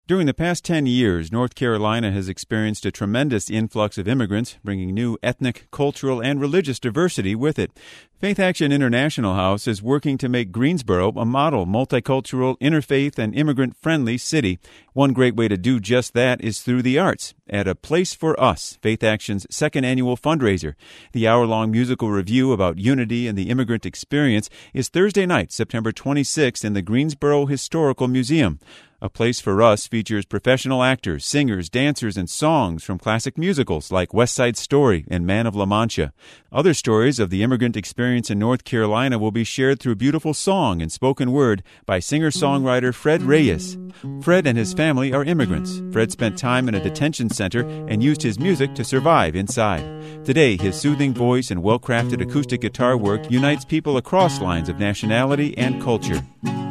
During the past 10 years, North Carolina has experienced a tremendous influx of immigrants, bringing new ethnic, cultural, and religious diversity with it. Faith Action International House is working to make Greensboro a model multicultural, interfaith, and immigrant-friendly city. One great way to do just that is through the arts at A Place for Us, Faith Action's second annual fundraiser. The hour-long musical review about unity and the immigrant experience is Thursday night, September 26th in the Greensboro Historical Museum. A Place for Us features professional actors, singers, dancers, and songs from classic musicals like West Side Story and Man of La Mancha. Other stories of the immigrant experience in North Carolina will be shared through beautiful song and spoken word by singer-songwriter Fred Reyes. Fred and his family are immigrants. Fred spent time in a detention center and used his music to survive inside. Today, his soothing voice and well-crafted acoustic guitar work unites people across lines of nationality and culture.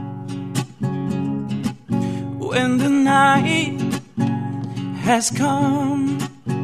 When the night has come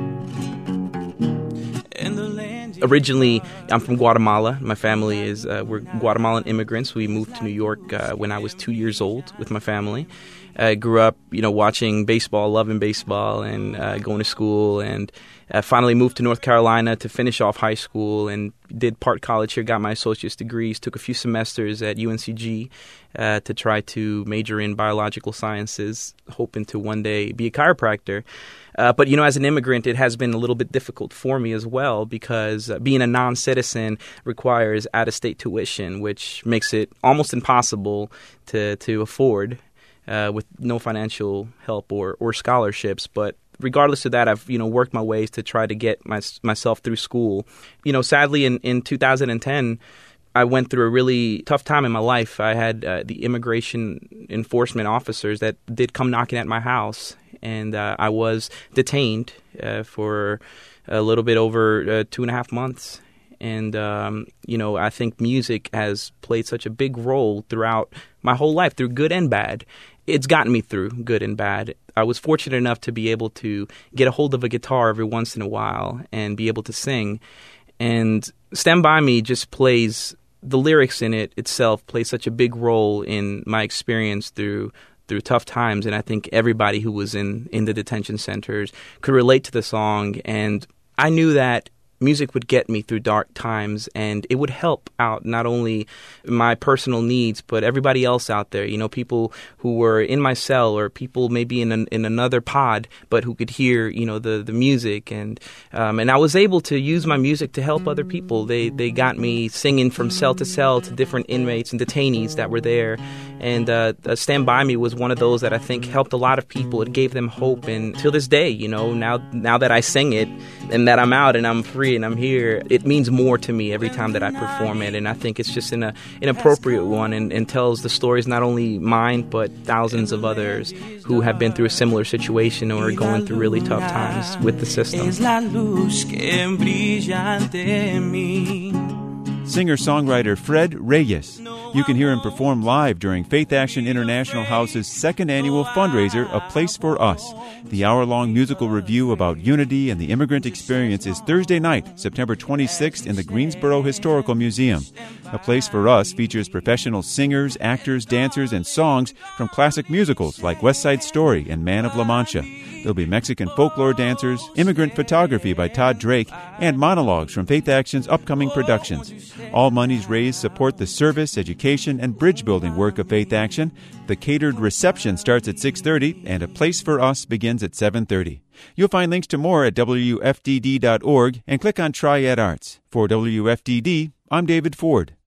and the land... Originally, I'm from Guatemala. My family is, we're Guatemalan immigrants. We moved to New York when I was 2 years old with my family. I grew up, watching baseball, loving baseball, and going to school, and finally moved to North Carolina to finish off high school and did part college here, got my associate's degrees, took a few semesters at UNCG to try to major in biological sciences, hoping to one day be a chiropractor. But, as an immigrant, it has been a little bit difficult for me as well because being a non-citizen requires out-of-state tuition, which makes it almost impossible to afford with no financial help or scholarships. But regardless of that, I've, worked my ways to try to get myself through school. Sadly, in 2010, I went through a really tough time in my life. I had the immigration enforcement officers that did come knocking at my house, and I was detained for a little bit over 2.5 months. And, I think music has played such a big role throughout my whole life, through good and bad. It's gotten me through good and bad. I was fortunate enough to be able to get a hold of a guitar every once in a while and be able to sing. And Stand By Me just plays, the lyrics in it itself play such a big role in my experience through tough times. And I think everybody who was in the detention centers could relate to the song. And I knew that music would get me through dark times, and it would help out not only my personal needs, but everybody else out there. People who were in my cell, or people maybe in another pod, but who could hear, the music, and I was able to use my music to help other people. They got me singing from cell to different inmates and detainees that were there, and Stand By Me was one of those that I think helped a lot of people. It gave them hope, and till this day, now that I sing it and that I'm out and I'm free and I'm here, it means more to me every time that I perform it. And I think it's just an appropriate one and tells the stories, not only mine, but thousands of others who have been through a similar situation or are going through really tough times with the system. Singer-songwriter Fred Reyes. You can hear him perform live during Faith Action International House's second annual fundraiser, A Place for Us. The hour-long musical review about unity and the immigrant experience is Thursday night, September 26th in the Greensboro Historical Museum. A Place for Us features professional singers, actors, dancers, and songs from classic musicals like West Side Story and Man of La Mancha. There'll be Mexican folklore dancers, immigrant photography by Todd Drake, and monologues from Faith Action's upcoming productions. All monies raised support the service, education, and bridge-building work of Faith Action. The catered reception starts at 6:30, and A Place for Us begins at 7:30. You'll find links to more at WFDD.org and click on Triad Arts. For WFDD, I'm David Ford.